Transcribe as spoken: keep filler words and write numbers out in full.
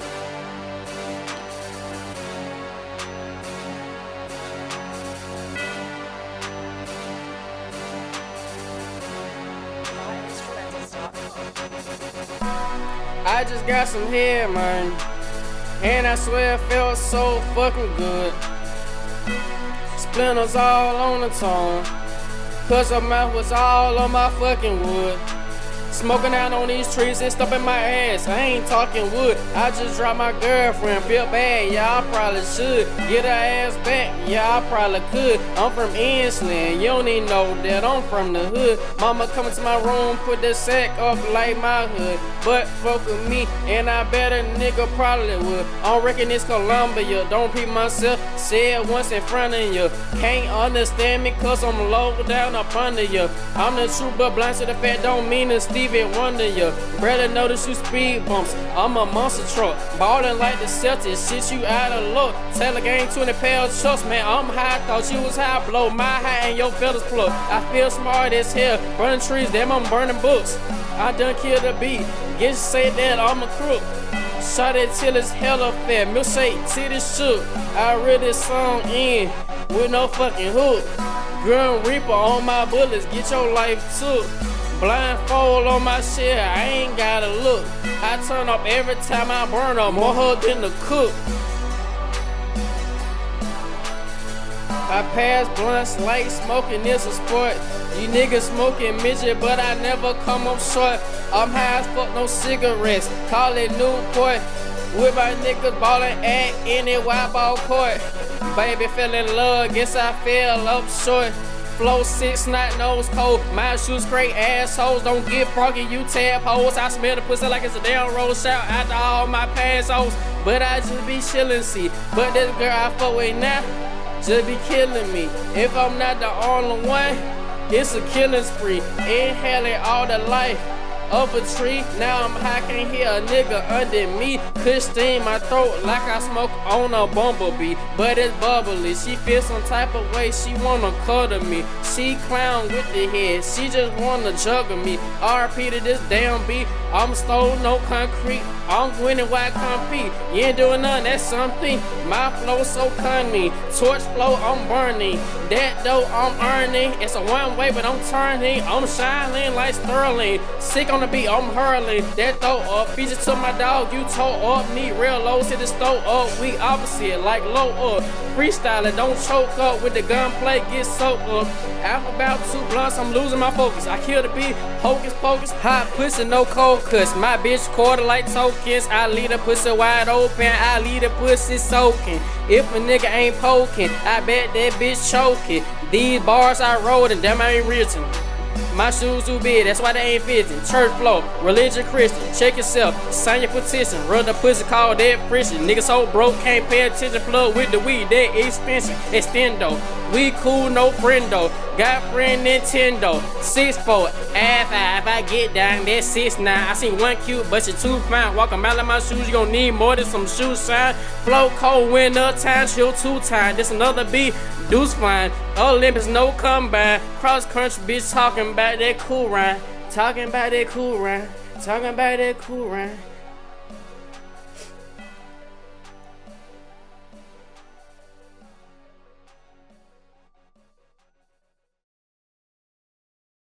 I just got some head, man, and I swear it felt so fucking good. Splinters all on the tongue, cause her mouth was all on my fucking wood. Smoking out on these trees and stuff in my ass. I ain't talking wood. I just dropped my girlfriend. Feel bad, yeah, I probably should. Get her ass back, yeah, I probably could. I'm from Innsland, you don't even know that I'm from the hood. Mama coming to my room, put the sack up like my hood. But fuck with me, and I bet a nigga probably would. I don't reckon it's Columbia, don't repeat myself. Say it once in front of you. Can't understand me cause I'm low down up under you. I'm the truth but blind to the fact, don't mean to Stevie Wonder you. Better notice you speed bumps. I'm a monster truck, ballin' like the Celtics. Shit you out of luck. Taylor gang twenty pound trucks, man. I'm high, thought you was high. Blow my high and your feathers pluck. I feel smart as hell. Burning trees, damn, I'm burning books. I done killed a beat. Get say that I'm a crook. Shot it till it's hella fat. Milkshake, titties shook. I read this song in with no fucking hook. Grim Reaper on my bullets. Get your life took. Blindfold on my shit, I ain't gotta look. I turn up every time I burn up, more hood than the cook. I pass blunts like smoking is a sport. You niggas smoking midget, but I never come up short. I'm high as fuck, no cigarettes, call it Newport. With my niggas ballin' at any wild ball court. Baby fell in love, guess I fell up short. Flow six, snot nose cold. My shoes great assholes. Don't get froggy, you tadpoles. I smell the pussy like it's a damn roll. Shout out to all my past hoes. But I just be chillin', see. But this girl I fuck with now just be killing me. If I'm not the only one, it's a killing spree. Inhaling all the life of a tree. Now I'm high, can't hear a nigga under me. Could sting my throat like I smoke on a bumblebee. But it's bubbly, she feels some type of way. She wanna cuddle me. She clown with the head, she just wanna juggle me. R P to this damn beat. I'm stole no concrete. I'm winning why I compete. You ain't doing nothing, that's something. My flow so cunning. Torch flow, I'm burning. That dough I'm earning. It's a one way, but I'm turning. I'm shining like Sterling. Sick on the beat, I'm hurling. That throw up. Feature to my dog, you toe up. Need real lows, hit the stove up. We opposite, like low up. Freestyling, don't choke up with the gunplay, get soaked up. After about two blunts, I'm losing my focus. I kill the beat, hocus pocus. Hot pussy, no cold cuts. My bitch quarter like tokens. I leave the pussy wide open. I leave the pussy soaking. If a nigga ain't poking, I bet that bitch choking. These bars I wrote and them I ain't written. My shoes too big, that's why they ain't fitting. Church flow, religion Christian. Check yourself, sign your petition. Run the pussy, call that friction. Niggas so broke, can't pay attention. Plug with the weed, that expensive. Extendo, we cool, no friendo. Got friend Nintendo. six four, half five. I get down, that's six nine. I seen one cute, but she too fine. Walk a mile in my shoes, you gon' need more than some shoe shine. Flow cold, winter time, chill two time. This another beat, deuce fine. Olympics, no combine. Cross country, bitch, talking about that cool rhyme. Talking about that cool rhyme. Talking about that cool rhyme.